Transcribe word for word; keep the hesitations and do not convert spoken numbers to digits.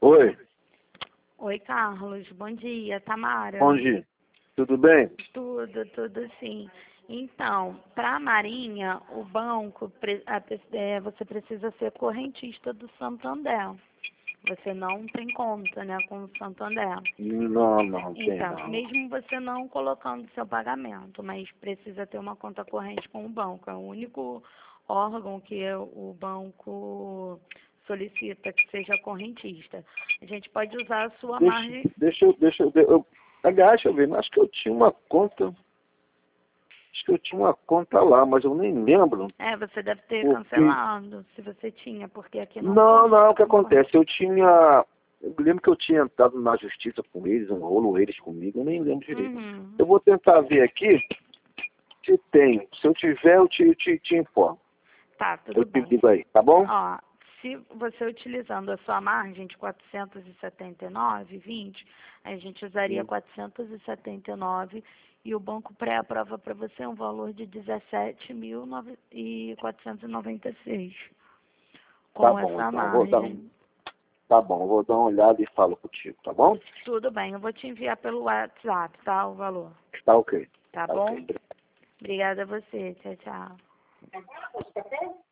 Oi, Oi, Carlos. Bom dia, Tamara. bom dia. Tudo bem? Tudo, tudo sim. Então, para a Marinha, o banco, pre- a pe- é, você precisa ser correntista do Santander. Você não tem conta, né, com o Santander. Não, não, tem Então, não. mesmo você não colocando seu pagamento, mas precisa ter uma conta corrente com o banco. É o único órgão que o banco solicita que seja correntista. A gente pode usar a sua Deixa, margem. deixa eu, deixa eu, eu, aliás, deixa eu ver, acho que eu tinha uma conta, acho que eu tinha uma conta lá, mas eu nem lembro. É, você deve ter Porque, cancelado, se você tinha, porque aqui não... não, con- não, o que não corre. acontece, eu tinha, eu lembro que eu tinha entrado na justiça com eles, um rolo eles comigo, eu nem lembro direito. Uhum. Eu vou tentar ver aqui se tem, se eu tiver, eu te, te, te informo. Tá, tudo Eu te bem. digo aí, tá bom? Ó, se você utilizando a sua margem de quatrocentos e setenta e nove vírgula vinte, a gente usaria Hum. quatrocentos e setenta e nove e o banco pré-aprova para você um valor de dezessete mil quatrocentos e noventa e seis Tá com bom, essa então eu vou dar um, margem. tá bom, eu vou dar uma olhada e falo contigo, tá bom? Tudo bem, eu vou te enviar pelo WhatsApp, tá, o valor. Tá ok. Tá Tá bom? ok. Obrigada a você. Tchau, tchau.